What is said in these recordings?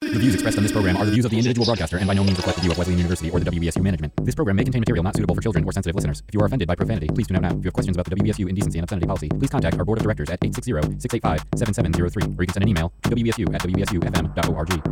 The views expressed on this program are the views of the individual broadcaster and by no means reflect the view of Wesleyan University or the WBSU management. This program may contain material not suitable for children or sensitive listeners. If you are offended by profanity, please tune out now. If you have questions about the WBSU indecency and obscenity policy, please contact our board of directors at 860-685-7703, or you can send an email to wbsu@wbsufm.org.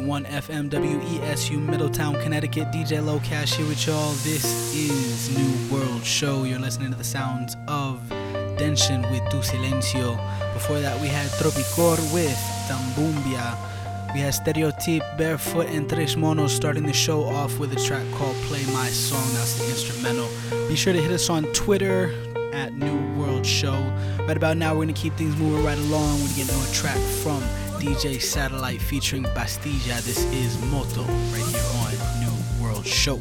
101.1 FM WESU Middletown, Connecticut. DJ Low Cash here with y'all. This is New World Show. You're listening to the sounds of Denshin with Tu Silencio. Before that, we had Tropicor with Tambumbia. We had Stereotype, Barefoot, and Tres Monos starting the show off with a track called Play My Song. That's the instrumental. Be sure to hit us on Twitter at New World Show. Right about now, we're going to keep things moving right along. We're going to get into a track from DJ Satellite featuring Bastilla. This is Moto right here on New World Show.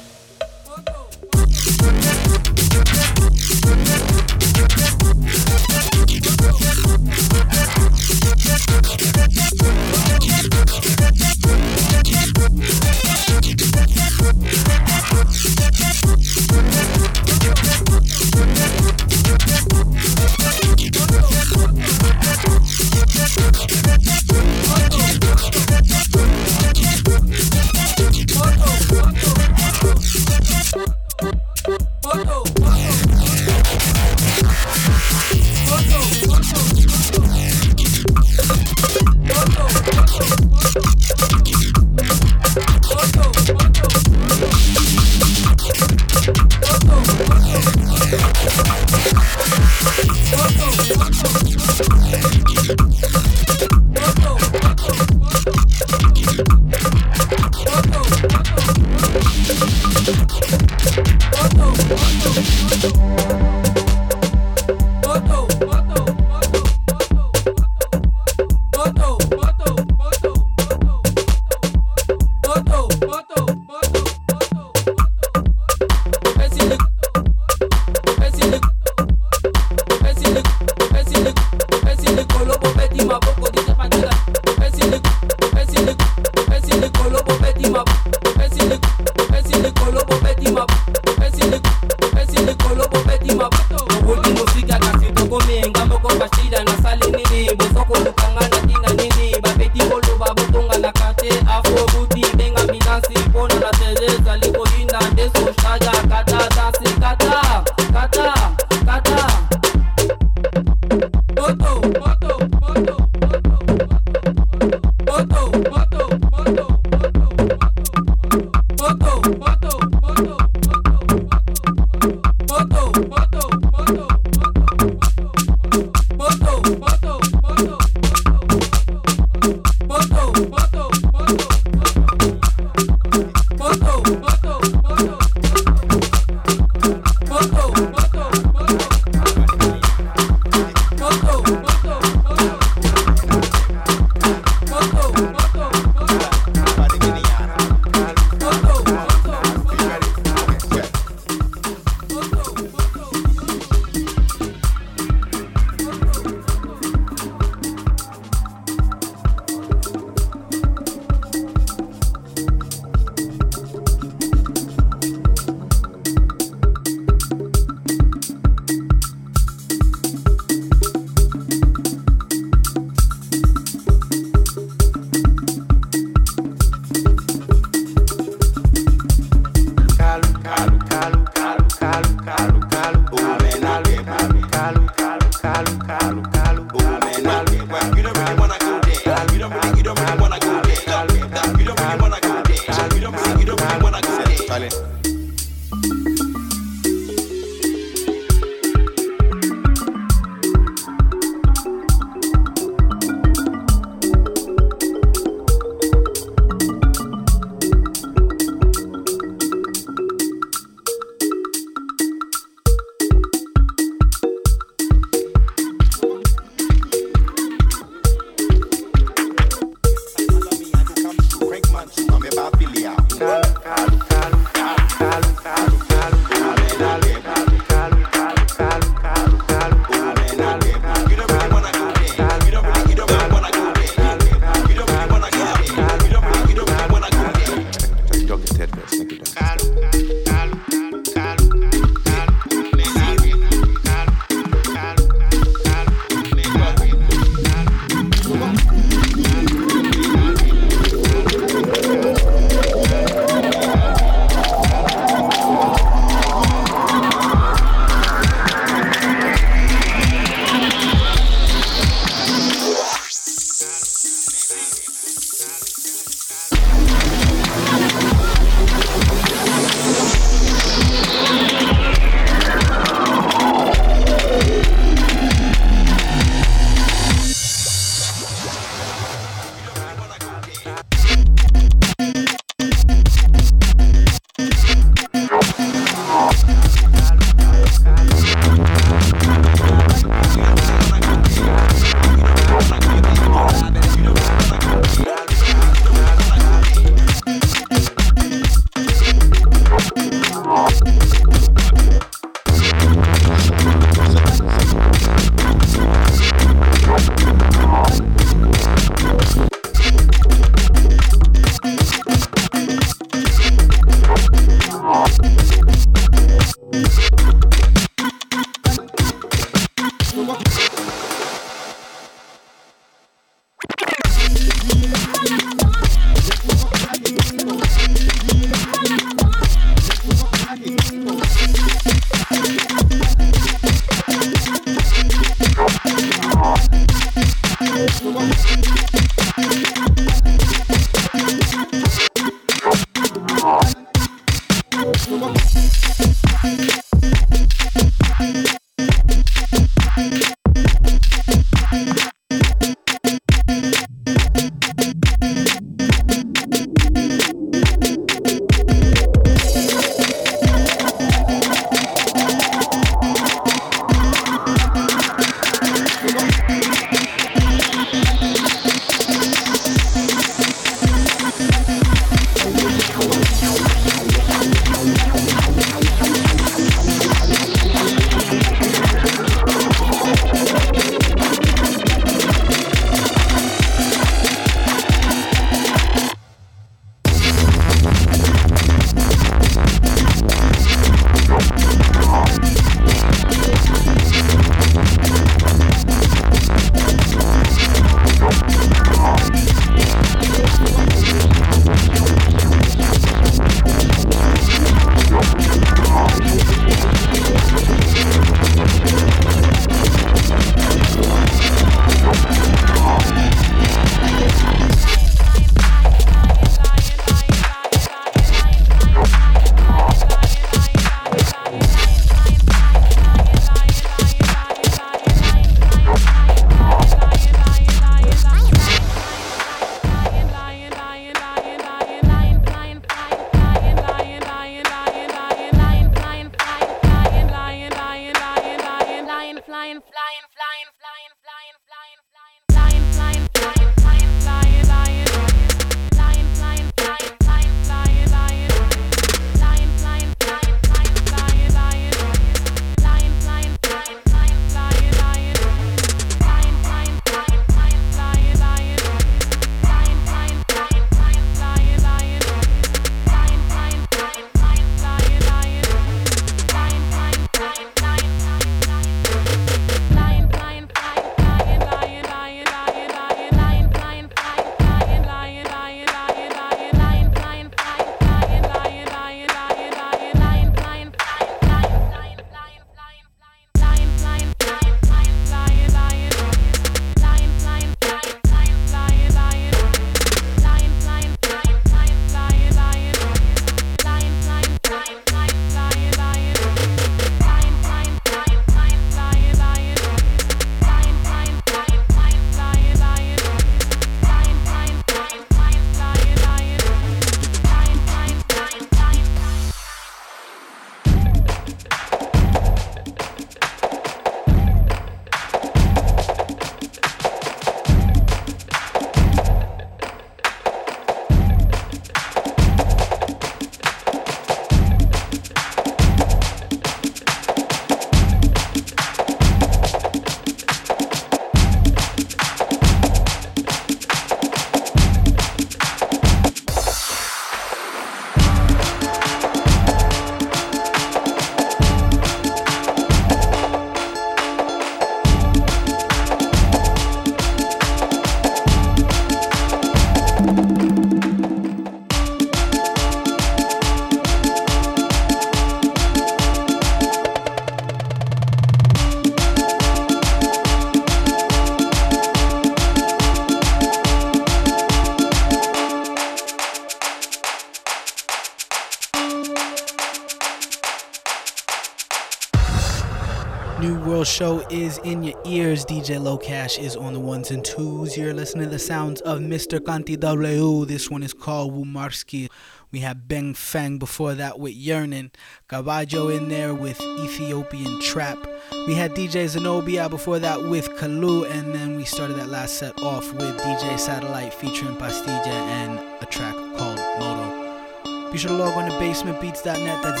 New World Show is in your ears. DJ Low Cash is on the ones and twos. You're listening to the sounds of Mr. Kanti W. This one is called Wumarski. We have Beng Feng before that with Yearnin'. Caballo in there with Ethiopian Trap. We had DJ Zenobia before that with Kalu. And then we started that last set off with DJ Satellite featuring Pastilla and a track called Moto. Be sure to log on to basementbeats.net. That's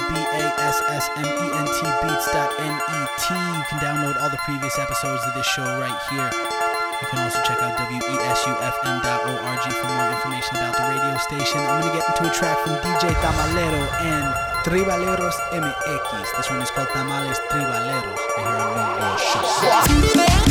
BASSMENT beats.net. You can download all the previous episodes of this show right here. You can also check out WESUFM.org for more information about the radio station. I'm going to get into a track from DJ Tamalero and Tribaleros MX. This one is called Tamales Tribaleros. I hear a New World Show.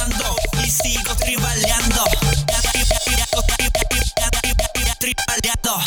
Tribaleando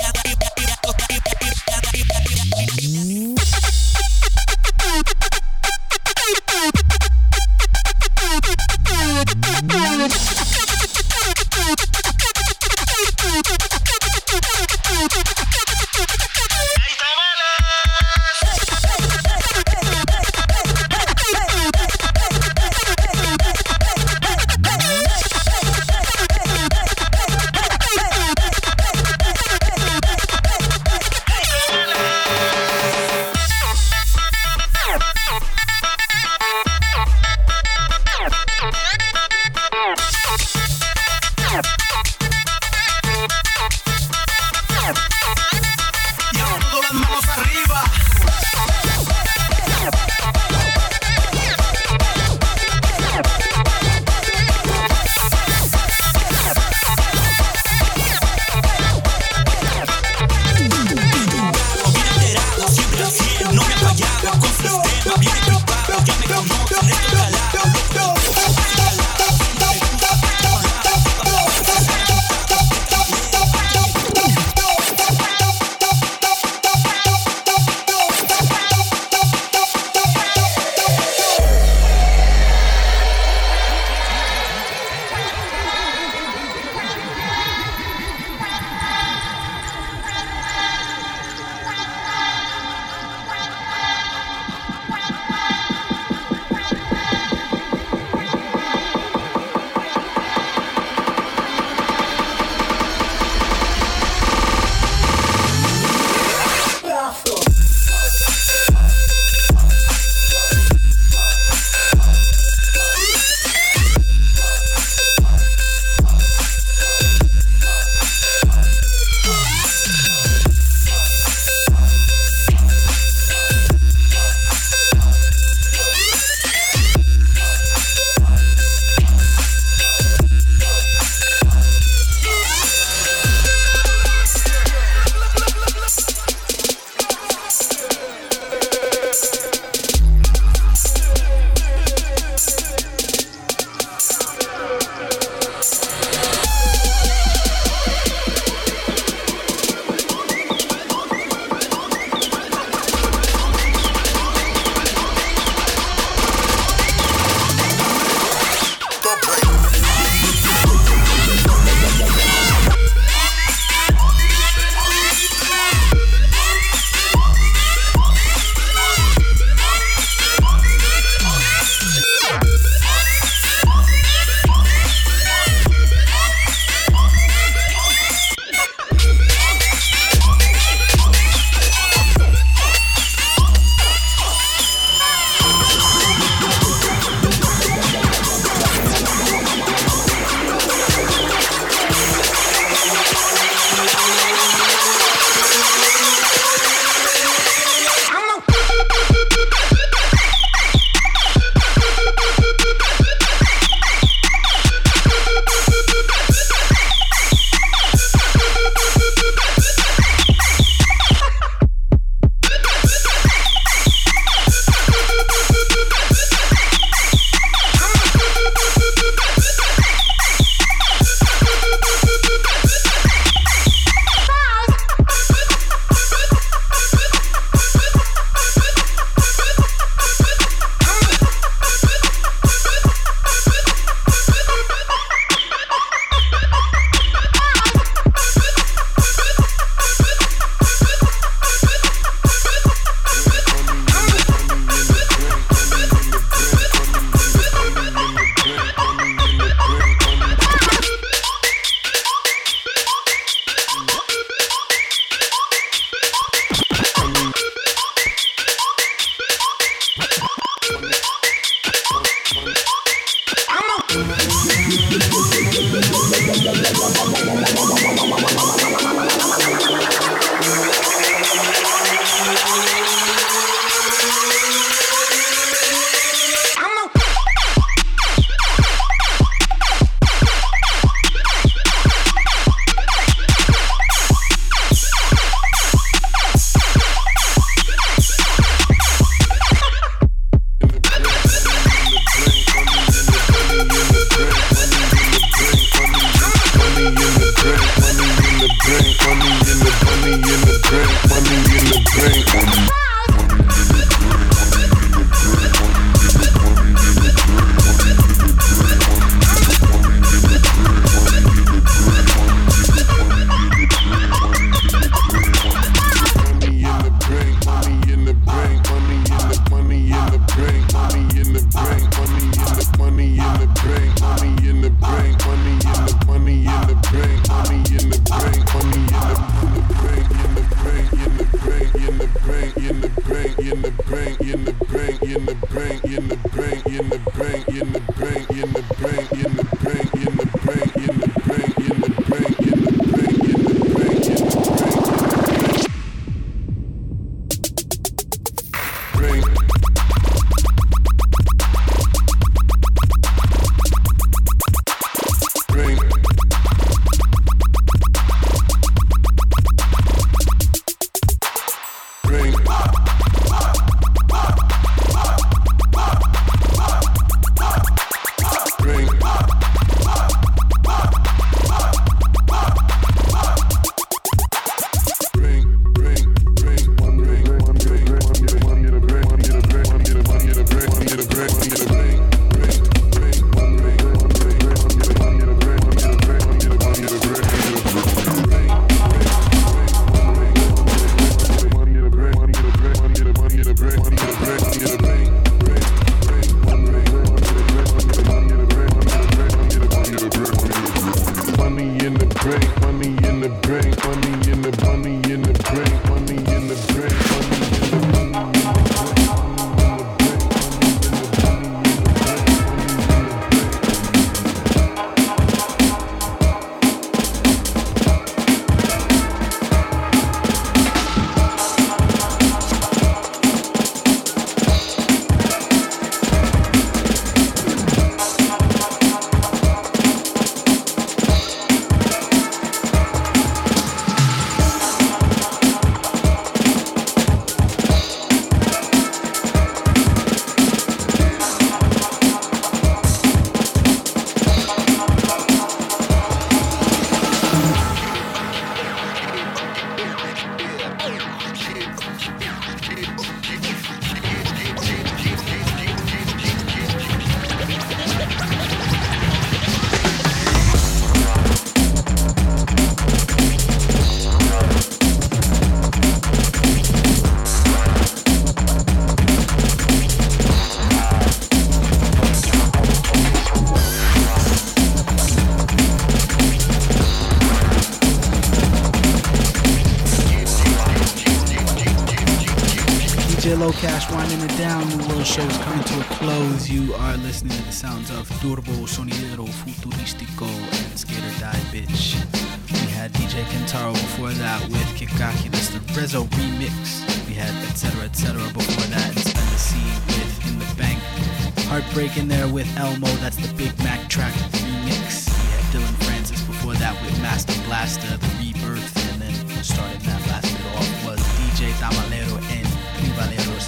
Low Cash winding it down. New World Show is coming to a close. You are listening to the sounds of Turbo, Sonidero, Futuristico, and Skater Die Bitch. We had DJ Kentaro before that with Kikaki. That's the Rezo remix. We had etc. before that, and Spend the Sea with In the Bank. Heartbreak in there with Elmo. That's the Big Mac track remix. We had Dylan Francis before that with Master Blaster, the Rebirth, and then starting that last bit off was DJ Tamalero and Tribaleros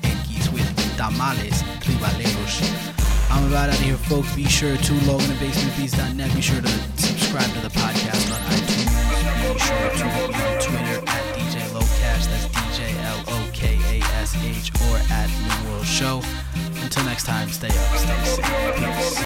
MX with Tamales Tribaleros. I'm about out of here, folks. Be sure to log in to basementbeats.net. Be sure to subscribe to the podcast on iTunes. Be sure to hit me on Twitter at DJ Lowcash. That's DJ LOKASH or at New World Show. Until next time, stay up, stay safe. Peace.